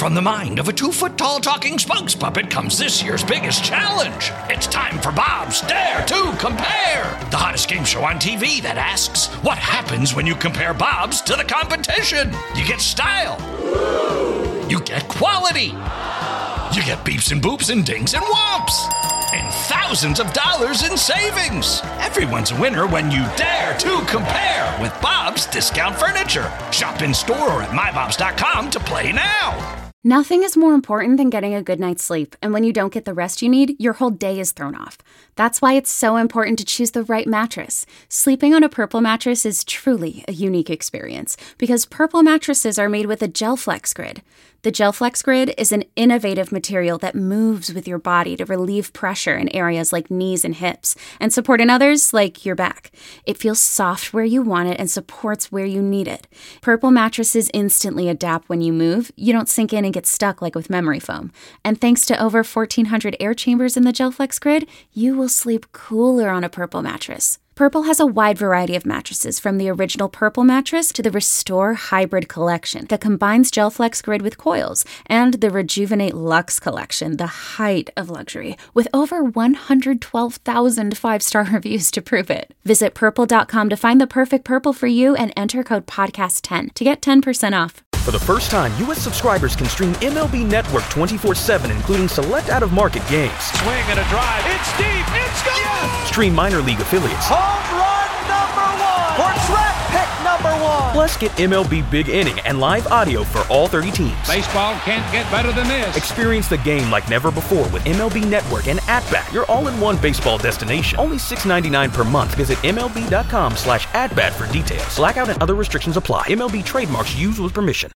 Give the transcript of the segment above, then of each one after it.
From the mind of a 2-foot-tall talking spokes puppet comes this year's biggest challenge. It's time for Bob's Dare to Compare, the hottest game show on TV that asks, what happens when you compare Bob's to the competition? You get style. You get quality. You get beeps and boops and dings and whomps. And thousands of dollars in savings. Everyone's a winner when you dare to compare with Bob's Discount Furniture. Shop in store or at mybobs.com to play now. Nothing is more important than getting a good night's sleep, and when you don't get the rest you need, your whole day is thrown off. That's why it's so important to choose the right mattress. Sleeping on a Purple mattress is truly a unique experience, because Purple mattresses are made with a GelFlex Grid. The GelFlex Grid is an innovative material that moves with your body to relieve pressure in areas like knees and hips, and support in others like your back. It feels soft where you want it and supports where you need it. Purple mattresses instantly adapt when you move. You don't sink in and get stuck like with memory foam. And thanks to over 1,400 air chambers in the GelFlex Grid, you will sleep cooler on a Purple mattress. Purple has a wide variety of mattresses, from the original Purple mattress to the Restore Hybrid collection that combines GelFlex Grid with coils, and the Rejuvenate Luxe collection, the height of luxury, with over 112,000 five-star reviews to prove it. Visit purple.com to find the perfect Purple for you and enter code podcast10 to get 10% off. For the first time, U.S. subscribers can stream MLB Network 24/7, including select out-of-market games. Swing and a drive. It's deep. It's gone. Yes! Stream minor league affiliates. Home run number 1. Or draft pick number 1. Plus, get MLB Big Inning and live audio for all 30 teams. Baseball can't get better than this. Experience the game like never before with MLB Network and At-Bat, your all-in-one baseball destination. Only $6.99 per month. Visit MLB.com/AtBat for details. Blackout and other restrictions apply. MLB trademarks used with permission.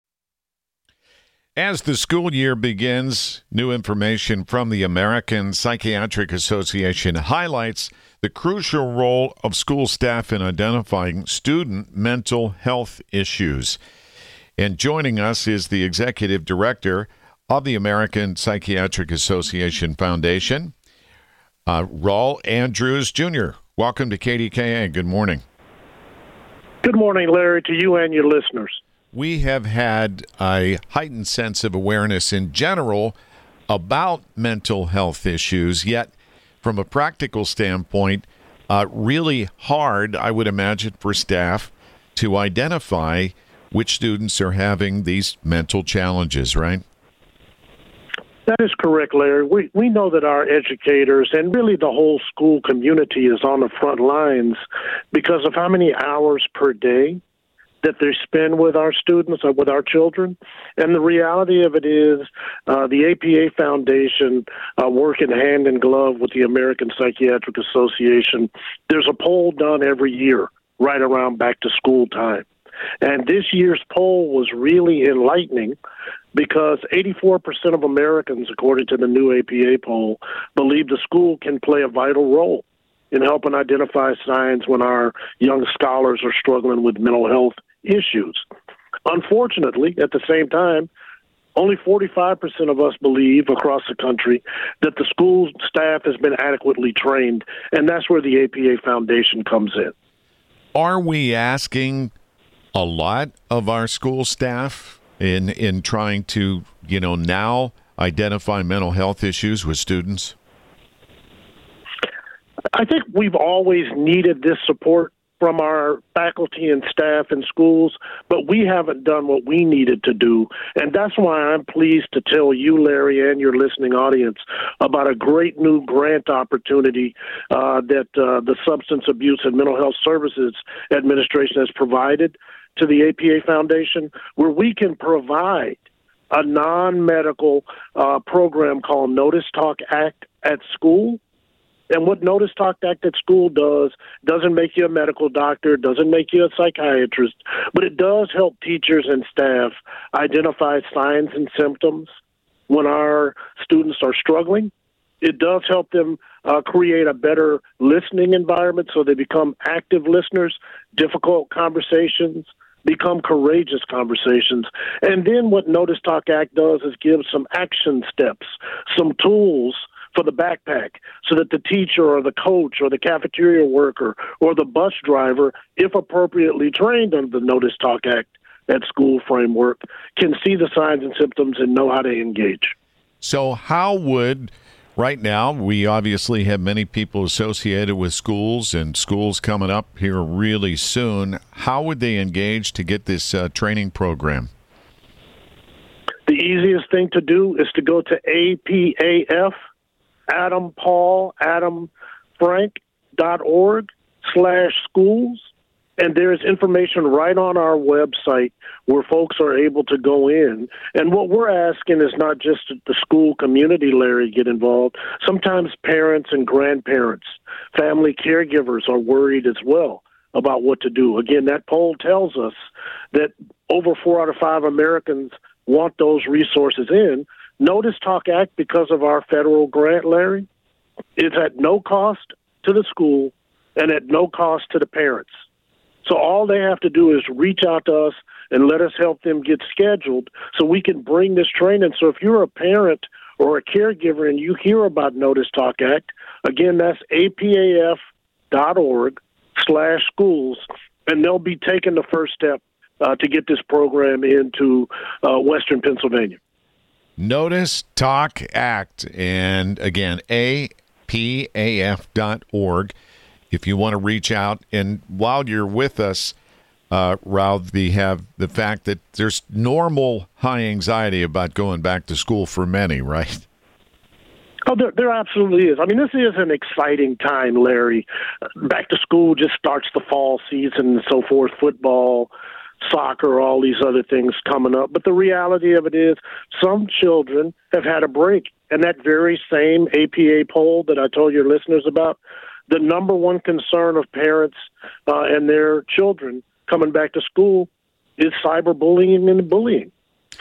As the school year begins, new information from the American Psychiatric Association highlights the crucial role of school staff in identifying student mental health issues. And joining us is the executive director of the American Psychiatric Association Foundation, Raul Andrews Jr. Welcome to KDKA. Good morning. Good morning, Larry, to you and your listeners. We have had a heightened sense of awareness in general about mental health issues, yet from a practical standpoint, really hard, I would imagine, for staff to identify which students are having these mental challenges, right? That is correct, Larry. We know that our educators and really the whole school community is on the front lines because of how many hours per day that they spend with our students or with our children. And the reality of it is the APA Foundation, working hand in glove with the American Psychiatric Association, there's a poll done every year right around back to school time. And this year's poll was really enlightening because 84% of Americans, according to the new APA poll, believe the school can play a vital role in helping identify signs when our young scholars are struggling with mental health issues. Unfortunately, at the same time, only 45% of us believe across the country that the school staff has been adequately trained, and that's where the APA Foundation comes in. Are we asking a lot of our school staff in trying to, now identify mental health issues with students? I think we've always needed this support from our faculty and staff in schools, but we haven't done what we needed to do. And that's why I'm pleased to tell you, Larry, and your listening audience about a great new grant opportunity that the Substance Abuse and Mental Health Services Administration has provided to the APA Foundation, where we can provide a non-medical program called Notice Talk Act at School. And what Notice Talk Act at School doesn't make you a medical doctor, doesn't make you a psychiatrist, but it does help teachers and staff identify signs and symptoms when our students are struggling. It does help them create a better listening environment so they become active listeners, difficult conversations, become courageous conversations. And then what Notice Talk Act does is give some action steps, some tools for the backpack so that the teacher or the coach or the cafeteria worker or the bus driver, if appropriately trained under the Notice Talk Act at School Framework can see the signs and symptoms and know how to engage. So how would, right now, we obviously have many people associated with schools and schools coming up here really soon. How would they engage to get this training program? The easiest thing to do is to go to APAF.AdamPaulAdamFrank.org/schools, and there's information right on our website where folks are able to go in. And what we're asking is not just the school community, Larry, get involved. Sometimes parents and grandparents, family caregivers are worried as well about what to do. Again, that poll tells us that over 4 out of 5 Americans want those resources in. Notice Talk Act, because of our federal grant, Larry, is at no cost to the school and at no cost to the parents. So all they have to do is reach out to us and let us help them get scheduled so we can bring this training. So if you're a parent or a caregiver and you hear about Notice Talk Act, again, that's APAF.org/schools, and they'll be taking the first step to get this program into Western Pennsylvania. Notice Talk Act, and again, APAF.org. If you want to reach out, and while you're with us, Ralph, we have the fact that there's normal high anxiety about going back to school for many, right? Oh, there absolutely is. I mean, this is an exciting time, Larry. Back to school just starts the fall season and so forth, football, soccer, all these other things coming up. But the reality of it is some children have had a break. And that very same APA poll that I told your listeners about, the number one concern of parents and their children coming back to school is cyberbullying and bullying.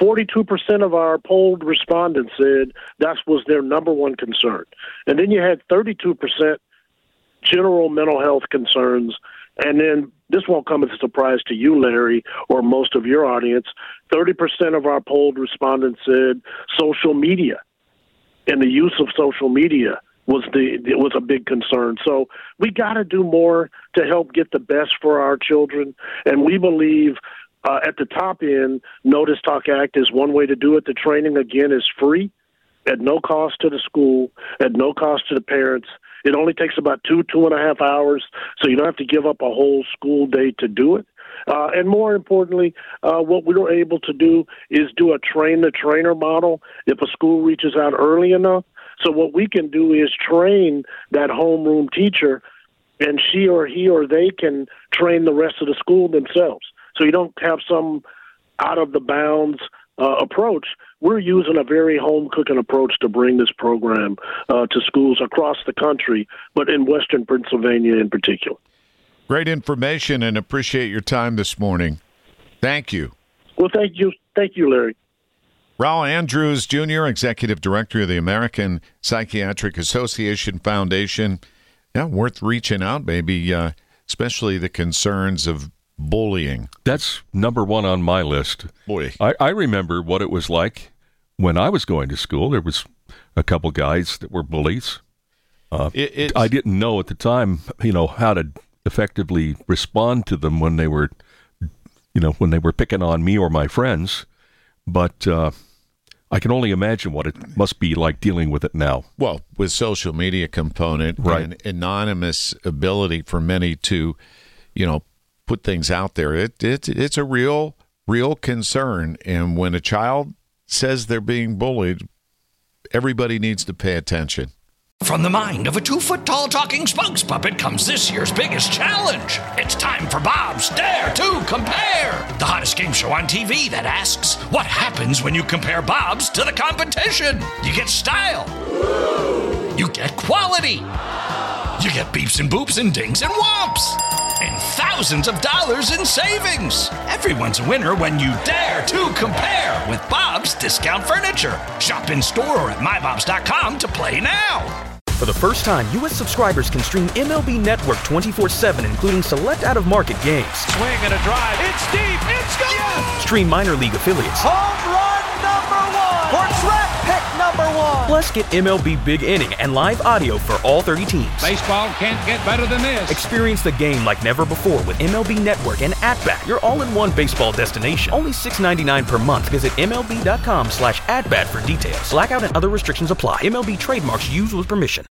42% of our polled respondents said that was their number one concern. And then you had 32% general mental health concerns. And then this won't come as a surprise to you, Larry, or most of your audience. 30% of our polled respondents said social media and the use of social media was a big concern. So we got to do more to help get the best for our children. And we believe at the top end, Notice Talk Act is one way to do it. The training, again, is free, at no cost to the school, at no cost to the parents. It only takes about 2.5 hours, so you don't have to give up a whole school day to do it. And more importantly, what we were able to do is do a train-the-trainer model if a school reaches out early enough. So what we can do is train that homeroom teacher, and she or he or they can train the rest of the school themselves. So you don't have some out-of-the-bounds approach. We're using a very home-cooking approach to bring this program to schools across the country, but in Western Pennsylvania in particular. Great information, and appreciate your time this morning. Thank you. Well, thank you, Larry. Raul Andrews, Jr., Executive Director of the American Psychiatric Association Foundation. Yeah, worth reaching out, maybe, especially the concerns of bullying. That's number one on my list. Boy. I remember what it was like when I was going to school. There was a couple guys that were bullies. I didn't know at the time, how to effectively respond to them when they were picking on me or my friends. But I can only imagine what it must be like dealing with it now. Well, with social media component, right, and anonymous ability for many to, put things out there, it's a real concern. And when a child says they're being bullied, everybody needs to pay attention. From the mind of a 2-foot-tall talking spokes puppet comes this year's biggest challenge. It's time for Bob's Dare to Compare, the hottest game show on TV that asks, what happens when you compare Bob's to the competition? You get style. You get quality. You get beeps and boops and dings and whomps. And thousands of dollars in savings. Everyone's a winner when you dare to compare with Bob's Discount Furniture. Shop in store or at mybobs.com to play now. For the first time, U.S. subscribers can stream MLB Network 24/7, including select out-of-market games. Swing and a drive. It's deep. It's gone. Stream minor league affiliates. Home run number 1 for draft pick number one. Plus, get MLB Big Inning and live audio for all 30 teams. Baseball can't get better than this. Experience the game like never before with MLB Network and At-Bat, your all-in-one baseball destination. Only $6.99 per month. Visit MLB.com/at-bat for details. Blackout and other restrictions apply. MLB trademarks used with permission.